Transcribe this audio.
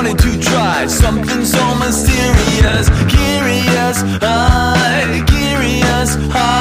wanted to try something so mysterious. Curious, curious,